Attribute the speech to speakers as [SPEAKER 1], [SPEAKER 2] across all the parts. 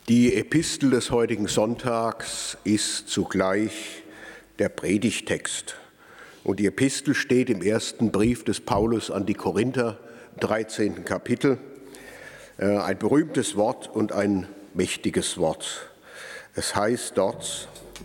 [SPEAKER 1] Die Epistel des heutigen Sonntags ist zugleich der Predigttext. Und die Epistel steht im ersten Brief des Paulus an die Korinther, 13. Kapitel. Ein berühmtes Wort und ein mächtiges Wort. Es heißt dort: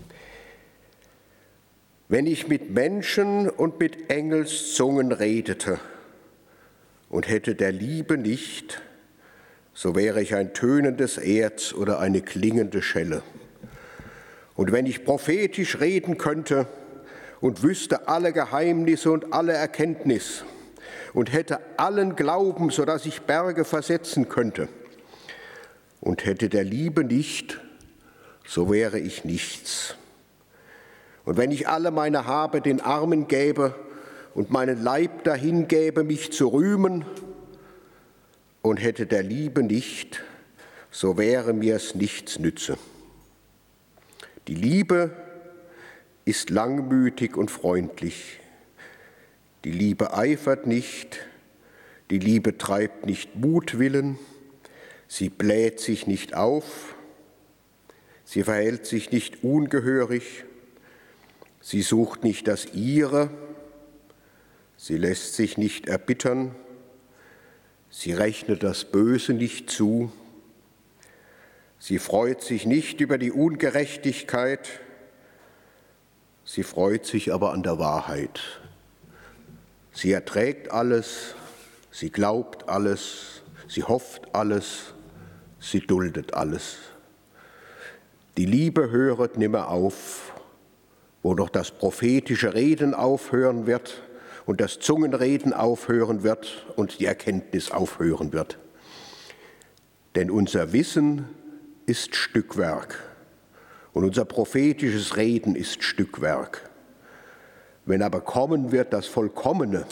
[SPEAKER 1] Wenn ich mit Menschen und mit Engelszungen redete und hätte der Liebe nicht, so wäre ich ein tönendes Erz oder eine klingende Schelle. Und wenn ich prophetisch reden könnte und wüsste alle Geheimnisse und alle Erkenntnis und hätte allen Glauben, sodass ich Berge versetzen könnte, und hätte der Liebe nicht, so wäre ich nichts. Und wenn ich alle meine Habe den Armen gäbe und meinen Leib dahin gäbe, mich zu rühmen, und hätte der Liebe nicht, so wäre mir es nichts nütze. Die Liebe ist langmütig und freundlich. Die Liebe eifert nicht, die Liebe treibt nicht Mutwillen, sie bläht sich nicht auf, sie verhält sich nicht ungehörig, sie sucht nicht das Ihre, sie lässt sich nicht erbittern, sie rechnet das Böse nicht zu, sie freut sich nicht über die Ungerechtigkeit, sie freut sich aber an der Wahrheit. Sie erträgt alles, sie glaubt alles, sie hofft alles, sie duldet alles. Die Liebe höret nimmer auf, wo doch das prophetische Reden aufhören wird und das Zungenreden aufhören wird und die Erkenntnis aufhören wird. Denn unser Wissen ist Stückwerk und unser prophetisches Reden ist Stückwerk. Wenn aber kommen wird das Vollkommene,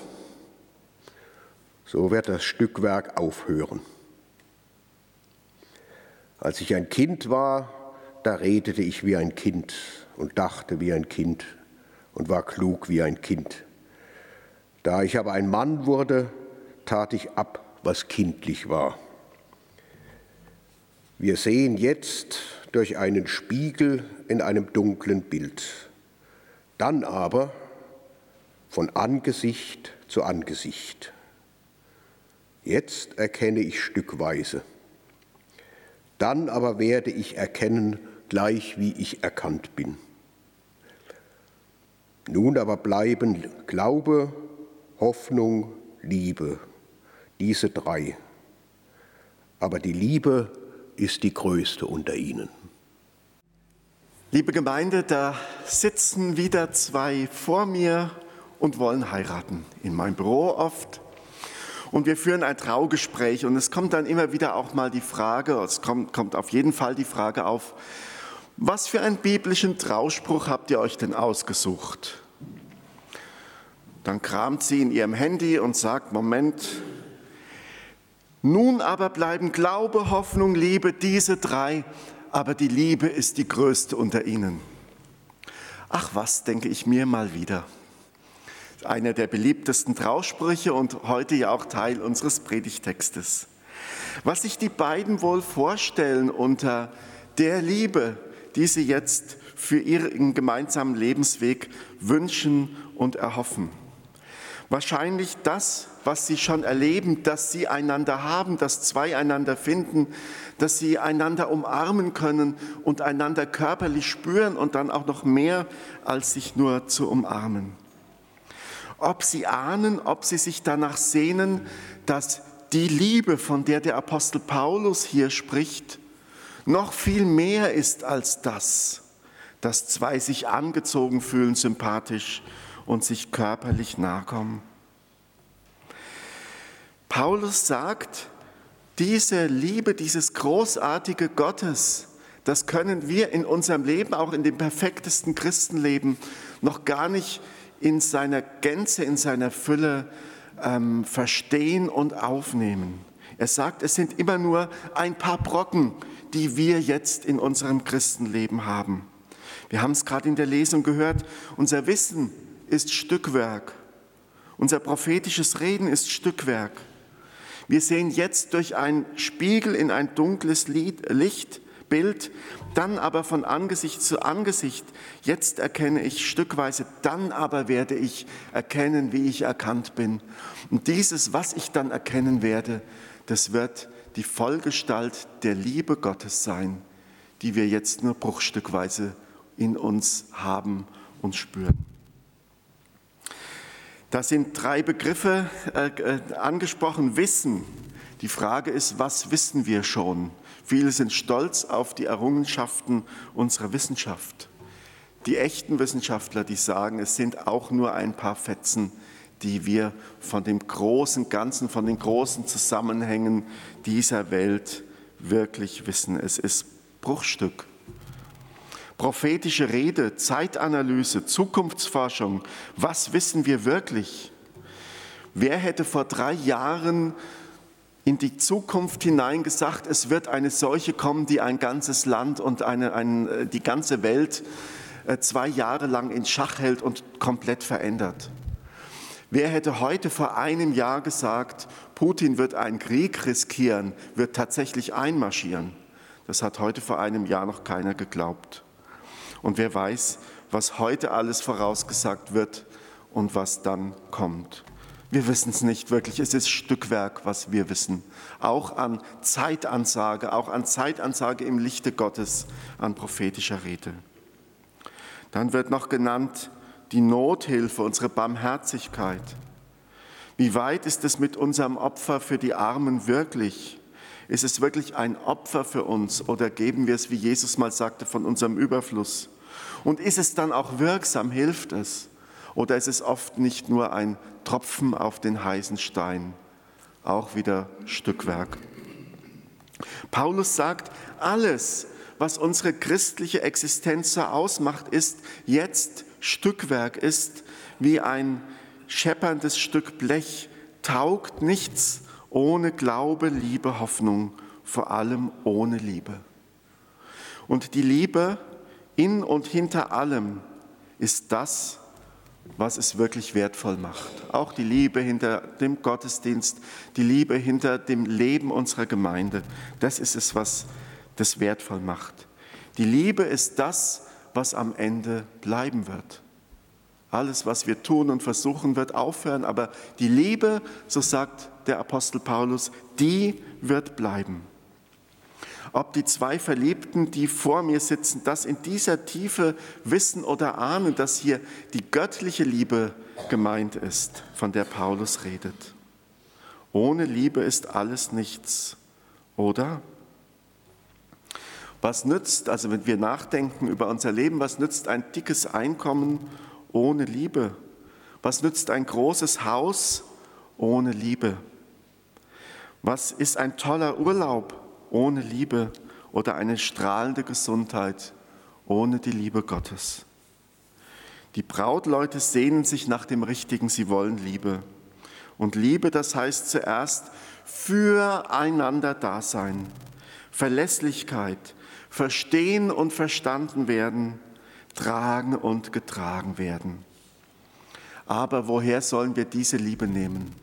[SPEAKER 1] so wird das Stückwerk aufhören. Als ich ein Kind war, da redete ich wie ein Kind und dachte wie ein Kind und war klug wie ein Kind. Da ich aber ein Mann wurde, tat ich ab, was kindlich war. Wir sehen jetzt durch einen Spiegel in einem dunklen Bild, dann aber von Angesicht zu Angesicht. Jetzt erkenne ich stückweise, dann aber werde ich erkennen, gleich wie ich erkannt bin. Nun aber bleiben Glaube, Hoffnung, Liebe, diese drei. Aber die Liebe ist die größte unter ihnen.
[SPEAKER 2] Liebe Gemeinde, da sitzen wieder zwei vor mir und wollen heiraten. In meinem Büro oft. Und wir führen ein Traugespräch und es kommt dann immer wieder auch mal die Frage, es kommt auf jeden Fall die Frage auf, was für einen biblischen Trauspruch habt ihr euch denn ausgesucht? Dann kramt sie in ihrem Handy und sagt, Moment, nun aber bleiben Glaube, Hoffnung, Liebe, diese drei, aber die Liebe ist die größte unter ihnen. Ach was, denke ich mir mal wieder. Einer der beliebtesten Trausprüche und heute ja auch Teil unseres Predigtextes. Was sich die beiden wohl vorstellen unter der Liebe, die sie jetzt für ihren gemeinsamen Lebensweg wünschen und erhoffen. Wahrscheinlich das, was sie schon erleben, dass sie einander haben, dass zwei einander finden, dass sie einander umarmen können und einander körperlich spüren und dann auch noch mehr, als sich nur zu umarmen. Ob sie ahnen, ob sie sich danach sehnen, dass die Liebe, von der der Apostel Paulus hier spricht, noch viel mehr ist als das, dass zwei sich angezogen fühlen, sympathisch und sich körperlich nahe kommen. Paulus sagt, diese Liebe, dieses großartige Gottes, das können wir in unserem Leben, auch in dem perfektesten Christenleben, noch gar nicht in seiner Gänze, in seiner Fülle verstehen und aufnehmen. Er sagt, es sind immer nur ein paar Brocken, die wir jetzt in unserem Christenleben haben. Wir haben es gerade in der Lesung gehört, unser Wissen ist Stückwerk, unser prophetisches Reden ist Stückwerk. Wir sehen jetzt durch einen Spiegel in ein dunkles Licht Bild, dann aber von Angesicht zu Angesicht. Jetzt erkenne ich stückweise, dann aber werde ich erkennen, wie ich erkannt bin. Und dieses, was ich dann erkennen werde, das wird die Vollgestalt der Liebe Gottes sein, die wir jetzt nur bruchstückweise in uns haben und spüren. Da sind 3 Begriffe angesprochen. Wissen. Die Frage ist, was wissen wir schon? Viele sind stolz auf die Errungenschaften unserer Wissenschaft. Die echten Wissenschaftler, die sagen, es sind auch nur ein paar Fetzen, die wir von dem großen Ganzen, von den großen Zusammenhängen dieser Welt wirklich wissen. Es ist Bruchstück. Prophetische Rede, Zeitanalyse, Zukunftsforschung, was wissen wir wirklich? Wer hätte vor 3 Jahren in die Zukunft hinein gesagt, es wird eine Seuche kommen, die ein ganzes Land und die ganze Welt 2 Jahre lang in Schach hält und komplett verändert? Wer hätte heute vor einem Jahr gesagt, Putin wird einen Krieg riskieren, wird tatsächlich einmarschieren? Das hat heute vor einem Jahr noch keiner geglaubt. Und wer weiß, was heute alles vorausgesagt wird und was dann kommt. Wir wissen es nicht wirklich, es ist Stückwerk, was wir wissen. Auch an Zeitansage im Lichte Gottes, an prophetischer Rede. Dann wird noch genannt die Nothilfe, unsere Barmherzigkeit. Wie weit ist es mit unserem Opfer für die Armen wirklich? Ist es wirklich ein Opfer für uns oder geben wir es, wie Jesus mal sagte, von unserem Überfluss? Und ist es dann auch wirksam, hilft es? Oder ist es oft nicht nur ein Tropfen auf den heißen Stein? Auch wieder Stückwerk. Paulus sagt, alles, was unsere christliche Existenz so ausmacht, ist jetzt Stückwerk, ist wie ein schepperndes Stück Blech, taugt nichts ohne Glaube, Liebe, Hoffnung, vor allem ohne Liebe. Und die Liebe in und hinter allem ist das, was es wirklich wertvoll macht. Auch die Liebe hinter dem Gottesdienst, die Liebe hinter dem Leben unserer Gemeinde, das ist es, was das wertvoll macht. Die Liebe ist das, was am Ende bleiben wird. Alles, was wir tun und versuchen, wird aufhören, aber die Liebe, so sagt der Apostel Paulus, die wird bleiben. Ob die 2 Verliebten, die vor mir sitzen, das in dieser Tiefe wissen oder ahnen, dass hier die göttliche Liebe gemeint ist, von der Paulus redet. Ohne Liebe ist alles nichts, oder? Was nützt, also wenn wir nachdenken über unser Leben, was nützt ein dickes Einkommen ohne Liebe? Was nützt ein großes Haus ohne Liebe? Was ist ein toller Urlaub ohne Liebe oder eine strahlende Gesundheit ohne die Liebe Gottes? Die Brautleute sehnen sich nach dem Richtigen, sie wollen Liebe. Und Liebe, das heißt zuerst füreinander da sein, Verlässlichkeit, verstehen und verstanden werden, tragen und getragen werden. Aber woher sollen wir diese Liebe nehmen?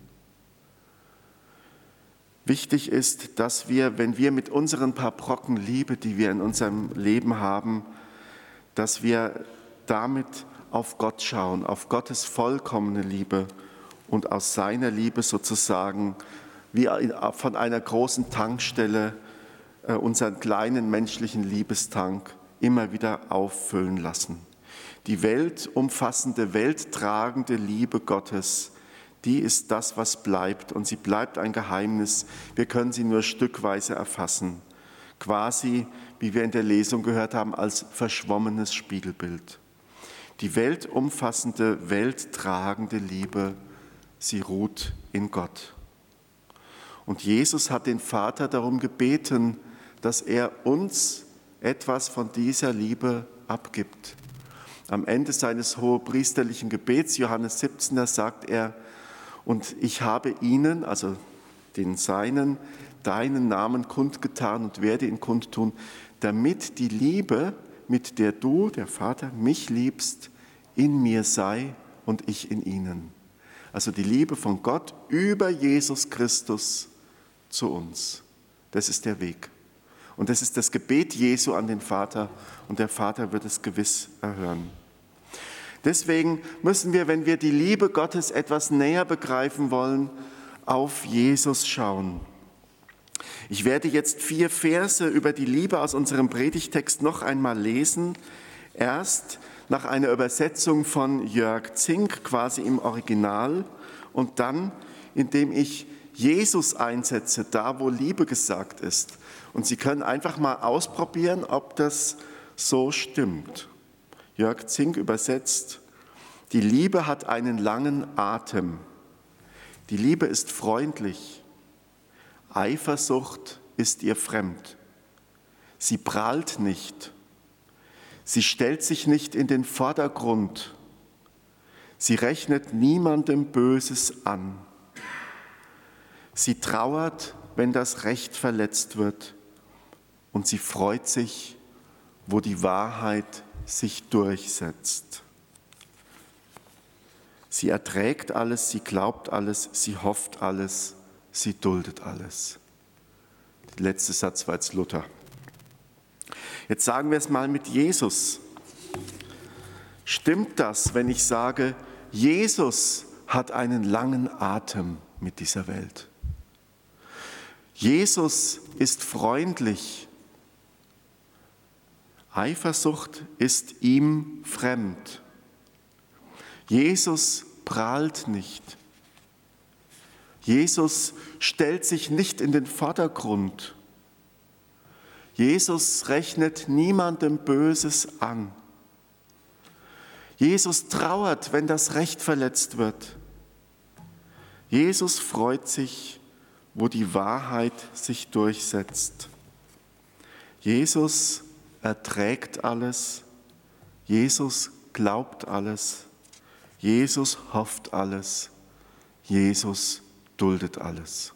[SPEAKER 2] Wichtig ist, dass wir, wenn wir mit unseren paar Brocken Liebe, die wir in unserem Leben haben, dass wir damit auf Gott schauen, auf Gottes vollkommene Liebe und aus seiner Liebe sozusagen wie von einer großen Tankstelle unseren kleinen menschlichen Liebestank immer wieder auffüllen lassen. Die weltumfassende, welttragende Liebe Gottes, die ist das, was bleibt, und sie bleibt ein Geheimnis. Wir können sie nur stückweise erfassen, quasi, wie wir in der Lesung gehört haben, als verschwommenes Spiegelbild. Die weltumfassende, welttragende Liebe, sie ruht in Gott. Und Jesus hat den Vater darum gebeten, dass er uns etwas von dieser Liebe abgibt. Am Ende seines hohepriesterlichen Gebets, Johannes 17, da sagt er, und ich habe ihnen, also den Seinen, deinen Namen kundgetan und werde ihn kundtun, damit die Liebe, mit der du, der Vater, mich liebst, in mir sei und ich in ihnen. Also die Liebe von Gott über Jesus Christus zu uns. Das ist der Weg. Und das ist das Gebet Jesu an den Vater und der Vater wird es gewiss erhören. Deswegen müssen wir, wenn wir die Liebe Gottes etwas näher begreifen wollen, auf Jesus schauen. Ich werde jetzt 4 Verse über die Liebe aus unserem Predigtext noch einmal lesen. Erst nach einer Übersetzung von Jörg Zink, quasi im Original, und dann, indem ich Jesus einsetze, da wo Liebe gesagt ist. Und Sie können einfach mal ausprobieren, ob das so stimmt. Jörg Zink übersetzt: Die Liebe hat einen langen Atem. Die Liebe ist freundlich. Eifersucht ist ihr fremd. Sie prahlt nicht. Sie stellt sich nicht in den Vordergrund. Sie rechnet niemandem Böses an. Sie trauert, wenn das Recht verletzt wird. Und sie freut sich, wo die Wahrheit sich durchsetzt. Sie erträgt alles, sie glaubt alles, sie hofft alles, sie duldet alles. Der letzte Satz war jetzt Luther. Jetzt sagen wir es mal mit Jesus. Stimmt das, wenn ich sage, Jesus hat einen langen Atem mit dieser Welt? Jesus ist freundlich. Eifersucht ist ihm fremd. Jesus prahlt nicht. Jesus stellt sich nicht in den Vordergrund. Jesus rechnet niemandem Böses an. Jesus trauert, wenn das Recht verletzt wird. Jesus freut sich, wo die Wahrheit sich durchsetzt. Jesus erträgt alles. Jesus glaubt alles. Jesus hofft alles. Jesus duldet alles.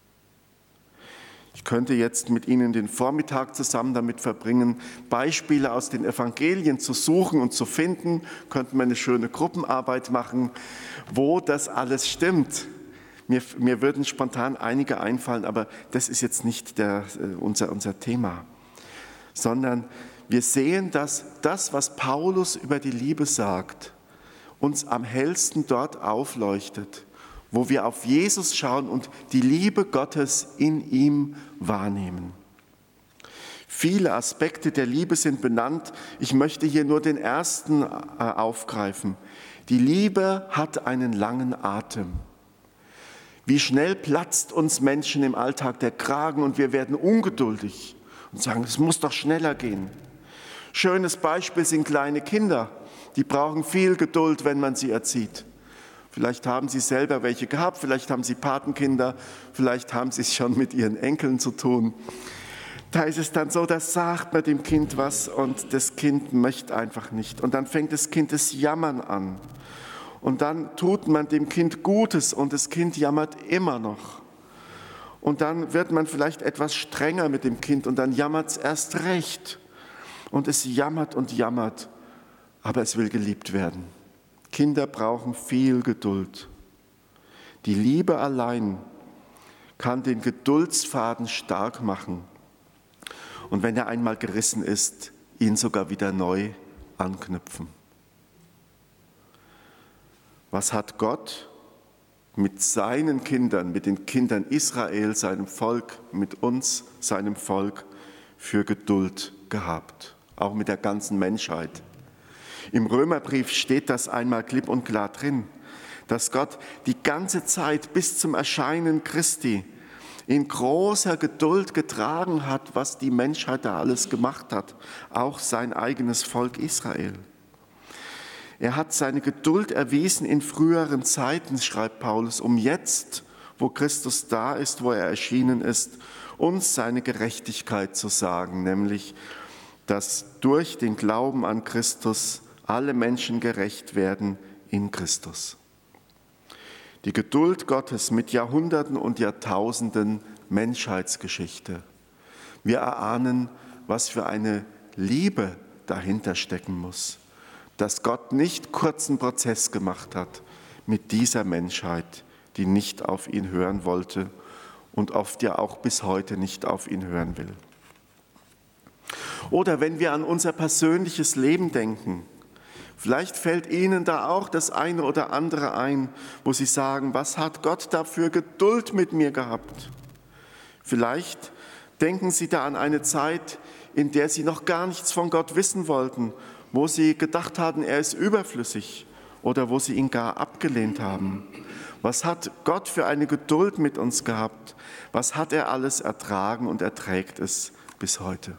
[SPEAKER 2] Ich könnte jetzt mit Ihnen den Vormittag zusammen damit verbringen, Beispiele aus den Evangelien zu suchen und zu finden. Könnten wir eine schöne Gruppenarbeit machen, wo das alles stimmt. Mir würden spontan einige einfallen, aber das ist jetzt nicht unser Thema. Sondern wir sehen, dass das, was Paulus über die Liebe sagt, uns am hellsten dort aufleuchtet, wo wir auf Jesus schauen und die Liebe Gottes in ihm wahrnehmen. Viele Aspekte der Liebe sind benannt. Ich möchte hier nur den ersten aufgreifen. Die Liebe hat einen langen Atem. Wie schnell platzt uns Menschen im Alltag der Kragen und wir werden ungeduldig und sagen, es muss doch schneller gehen. Schönes Beispiel sind kleine Kinder. Die brauchen viel Geduld, wenn man sie erzieht. Vielleicht haben Sie selber welche gehabt, vielleicht haben Sie Patenkinder, vielleicht haben Sie es schon mit Ihren Enkeln zu tun. Da ist es dann so, da sagt man dem Kind was und das Kind möchte einfach nicht. Und dann fängt das Kind das Jammern an. Und dann tut man dem Kind Gutes und das Kind jammert immer noch. Und dann wird man vielleicht etwas strenger mit dem Kind und dann jammert es erst recht. Und es jammert und jammert, aber es will geliebt werden. Kinder brauchen viel Geduld. Die Liebe allein kann den Geduldsfaden stark machen. Und wenn er einmal gerissen ist, ihn sogar wieder neu anknüpfen. Was hat Gott mit seinen Kindern, mit den Kindern Israel, seinem Volk, mit uns, seinem Volk, für Geduld gehabt? Auch mit der ganzen Menschheit. Im Römerbrief steht das einmal klipp und klar drin, dass Gott die ganze Zeit bis zum Erscheinen Christi in großer Geduld getragen hat, was die Menschheit da alles gemacht hat, auch sein eigenes Volk Israel. Er hat seine Geduld erwiesen in früheren Zeiten, schreibt Paulus, um jetzt, wo Christus da ist, wo er erschienen ist, uns seine Gerechtigkeit zu sagen, nämlich, dass durch den Glauben an Christus alle Menschen gerecht werden in Christus. Die Geduld Gottes mit Jahrhunderten und Jahrtausenden Menschheitsgeschichte. Wir erahnen, was für eine Liebe dahinter stecken muss, dass Gott nicht kurzen Prozess gemacht hat mit dieser Menschheit, die nicht auf ihn hören wollte und oft ja auch bis heute nicht auf ihn hören will. Oder wenn wir an unser persönliches Leben denken, vielleicht fällt Ihnen da auch das eine oder andere ein, wo Sie sagen, was hat Gott da für Geduld mit mir gehabt? Vielleicht denken Sie da an eine Zeit, in der Sie noch gar nichts von Gott wissen wollten, wo Sie gedacht haben, er ist überflüssig oder wo Sie ihn gar abgelehnt haben. Was hat Gott für eine Geduld mit uns gehabt? Was hat er alles ertragen und erträgt es bis heute?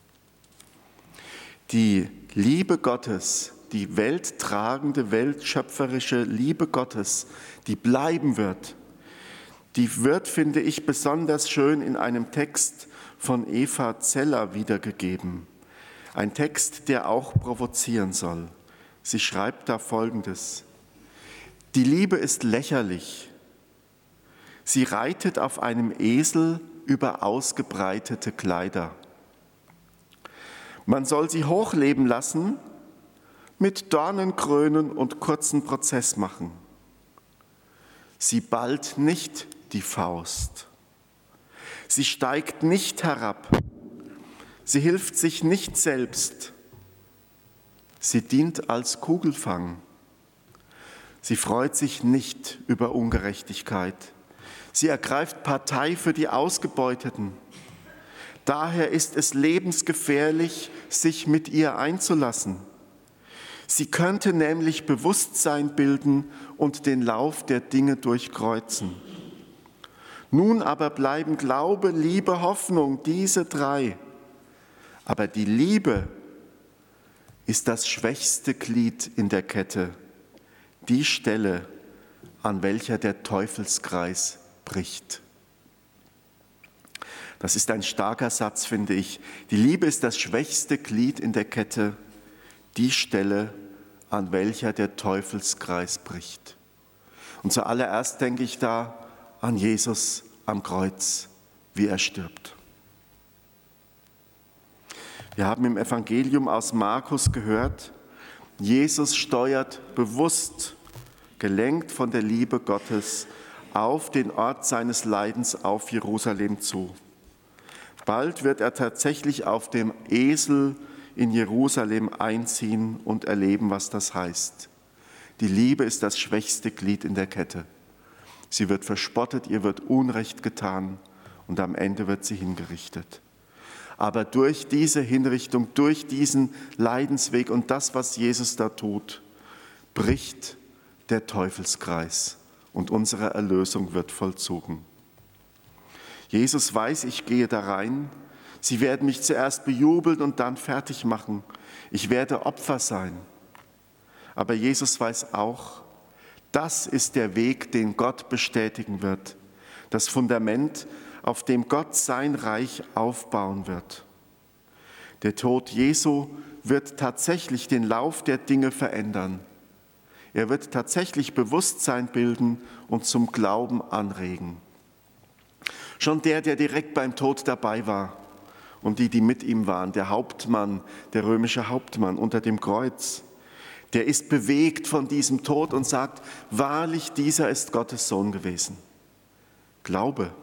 [SPEAKER 2] Die Liebe Gottes, die welttragende, weltschöpferische Liebe Gottes, die bleiben wird, die wird, finde ich, besonders schön in einem Text von Eva Zeller wiedergegeben. Ein Text, der auch provozieren soll. Sie schreibt da Folgendes: Die Liebe ist lächerlich. Sie reitet auf einem Esel über ausgebreitete Kleider. Man soll sie hochleben lassen, mit Dornenkrönen und kurzen Prozess machen. Sie ballt nicht die Faust. Sie steigt nicht herab. Sie hilft sich nicht selbst. Sie dient als Kugelfang. Sie freut sich nicht über Ungerechtigkeit. Sie ergreift Partei für die Ausgebeuteten. Daher ist es lebensgefährlich, sich mit ihr einzulassen. Sie könnte nämlich Bewusstsein bilden und den Lauf der Dinge durchkreuzen. Nun aber bleiben Glaube, Liebe, Hoffnung, diese drei. Aber die Liebe ist das schwächste Glied in der Kette, die Stelle, an welcher der Teufelskreis bricht. Das ist ein starker Satz, finde ich. Die Liebe ist das schwächste Glied in der Kette, die Stelle, an welcher der Teufelskreis bricht. Und zuallererst denke ich da an Jesus am Kreuz, wie er stirbt. Wir haben im Evangelium aus Markus gehört, Jesus steuert bewusst, gelenkt von der Liebe Gottes, auf den Ort seines Leidens, auf Jerusalem zu. Bald wird er tatsächlich auf dem Esel in Jerusalem einziehen und erleben, was das heißt. Die Liebe ist das schwächste Glied in der Kette. Sie wird verspottet, ihr wird Unrecht getan und am Ende wird sie hingerichtet. Aber durch diese Hinrichtung, durch diesen Leidensweg und das, was Jesus da tut, bricht der Teufelskreis und unsere Erlösung wird vollzogen. Jesus weiß, ich gehe da rein. Sie werden mich zuerst bejubeln und dann fertig machen. Ich werde Opfer sein. Aber Jesus weiß auch, das ist der Weg, den Gott bestätigen wird. Das Fundament, auf dem Gott sein Reich aufbauen wird. Der Tod Jesu wird tatsächlich den Lauf der Dinge verändern. Er wird tatsächlich Bewusstsein bilden und zum Glauben anregen. Schon der direkt beim Tod dabei war und die mit ihm waren, der Hauptmann, der römische Hauptmann unter dem Kreuz, der ist bewegt von diesem Tod und sagt, wahrlich, dieser ist Gottes Sohn gewesen. Glaube.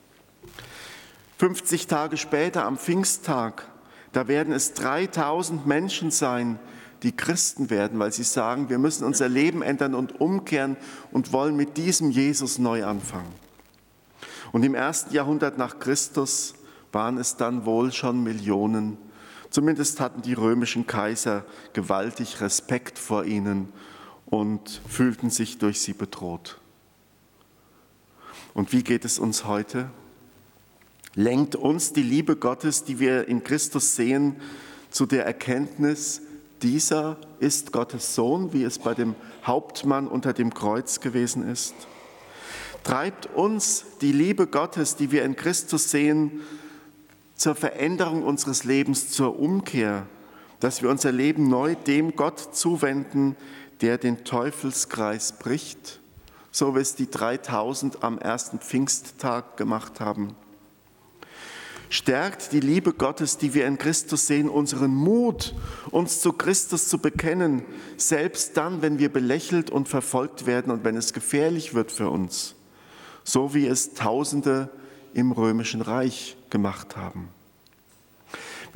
[SPEAKER 2] 50 Tage später, am Pfingsttag, da werden es 3000 Menschen sein, die Christen werden, weil sie sagen, wir müssen unser Leben ändern und umkehren und wollen mit diesem Jesus neu anfangen. Und im 1. Jahrhundert nach Christus waren es dann wohl schon Millionen. Zumindest hatten die römischen Kaiser gewaltig Respekt vor ihnen und fühlten sich durch sie bedroht. Und wie geht es uns heute? Lenkt uns die Liebe Gottes, die wir in Christus sehen, zu der Erkenntnis, dieser ist Gottes Sohn, wie es bei dem Hauptmann unter dem Kreuz gewesen ist? Treibt uns die Liebe Gottes, die wir in Christus sehen, zur Veränderung unseres Lebens, zur Umkehr, dass wir unser Leben neu dem Gott zuwenden, der den Teufelskreis bricht, so wie es die 3000 am ersten Pfingsttag gemacht haben. Stärkt die Liebe Gottes, die wir in Christus sehen, unseren Mut, uns zu Christus zu bekennen, selbst dann, wenn wir belächelt und verfolgt werden und wenn es gefährlich wird für uns, so wie es Tausende im Römischen Reich gemacht haben.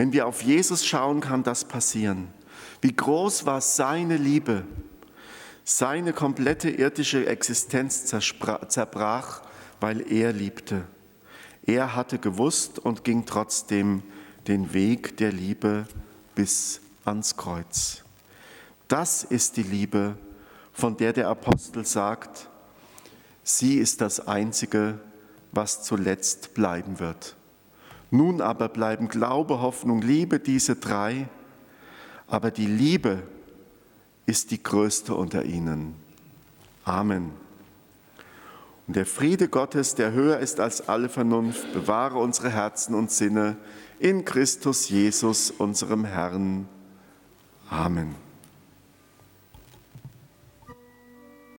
[SPEAKER 2] Wenn wir auf Jesus schauen, kann das passieren. Wie groß war seine Liebe? Seine komplette irdische Existenz zerbrach, weil er liebte. Er hatte gewusst und ging trotzdem den Weg der Liebe bis ans Kreuz. Das ist die Liebe, von der der Apostel sagt, sie ist das Einzige, was zuletzt bleiben wird. Nun aber bleiben Glaube, Hoffnung, Liebe, diese drei, aber die Liebe ist die größte unter ihnen. Amen. Und der Friede Gottes, der höher ist als alle Vernunft, bewahre unsere Herzen und Sinne in Christus Jesus, unserem Herrn. Amen.